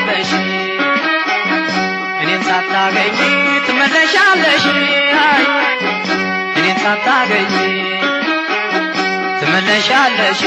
ትመለሻለሽ እኔን ሳታገኝ ትመለሻለሽ እኔን ሳታገኝ ትመለሻለሽ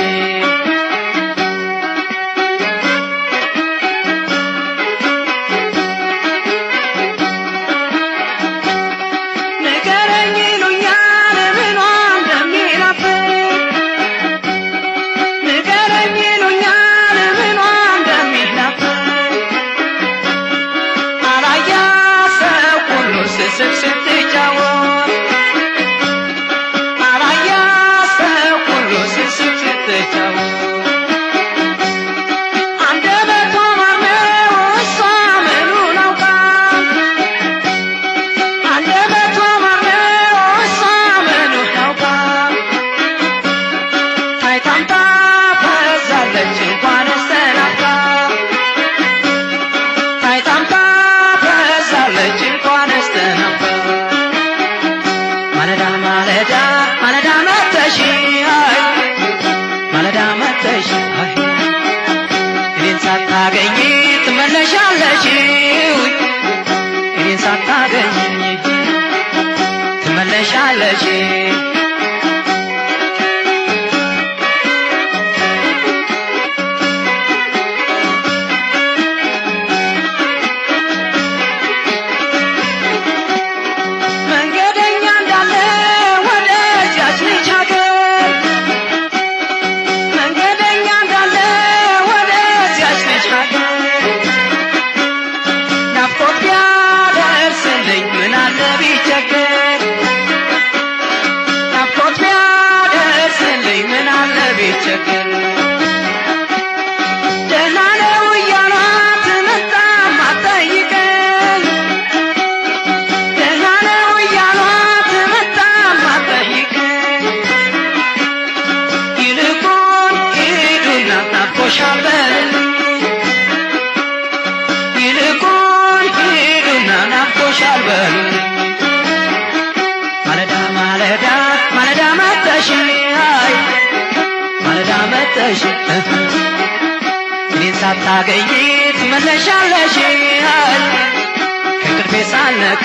ሳታገኝ ትመለሻለሽ እኔን ሳታገኝ ትመለሻለሽ መንገደኛ እንዳለ ወደዚያች ልጅ ሀገር መንገደኛ እንዳለ ወደዚያች ልጅ ሀገር ናፍቆት ቢያደርስልኝ ምን አለ ቢቸገር ናፍቆት ቢያደርስልኝ ምን አለ ቢቸገር ደህና ነው እያሏት መጣም አትጠይቀኝ ደህና ነው እያሏት መጣም አትጠይቀኝ ይልቁን ሂዱና ናፍቆሻል በልልኝ ይልቁን ሂዱና ናፍቆሻል በልልኝ ማለዳ ማለዳ ማለዳ መጣሽ ማለዳ መጣሽ እኔን ሳታገኝ ትመለሻለሽ ከእንቅልፌ ሳልነቃ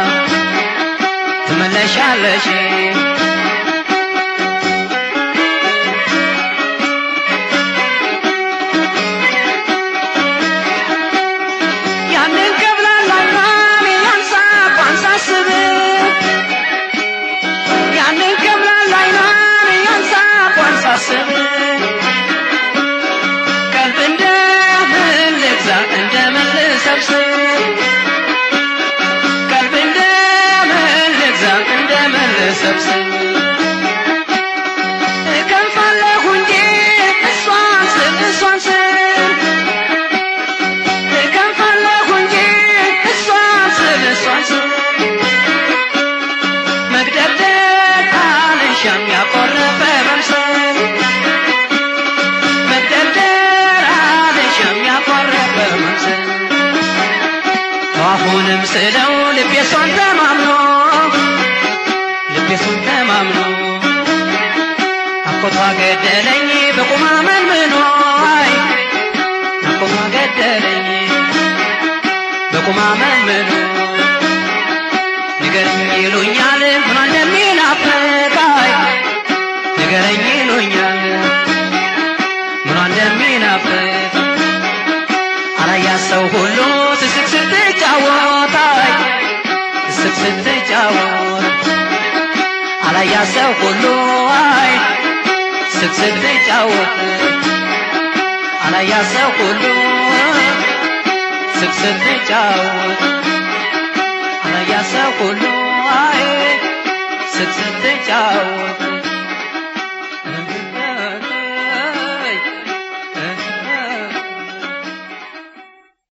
ትመለሻለሽ ያንን ከብላላይኗን ያንሳቋን ሳስብ ያንን ከብላላይኗን ያንሳቋን ሳስብ ቀልብ እንደምን ልግዛ እንደምን ልሰብስብ ቀልብ እንደምን ልግዛ እንደምን ልሰብስብ እከንፋለሁ እንጂ እሷን ስል እሷን ስል እከንፋለሁ እንጂ እሷን ስል እሷን ስል መግደርደር አልሻም ያቆረፈ መምሰል መግደርደር አልሻም ያቆረፈ መምሰል አሁንም ስለው ልቤ እሷን ተማምኖ ልቤ እሷን ተማምኖ ናፍቆቷ ገደለኝ በቁማ መንምኖ ናፍቆቷ ገደለኝ በቁማ መንምኖ ንገረኝ ይሉኛል ምን እንደሚናፍቃይ ንገረኝ ይሉኛል ምን እንደሚናፍቅ አላያ ሰው ሁሉ ስስቅ ስትጫወት ስስቅ ስትጫወት አላያ ሰው ሁሉ ስስቅ ስትጫወት አላያ ሰው ሁሉ ስስቅ ስትጫወት አላያ ሰው ሁሉ ስስቅ ስትጫወት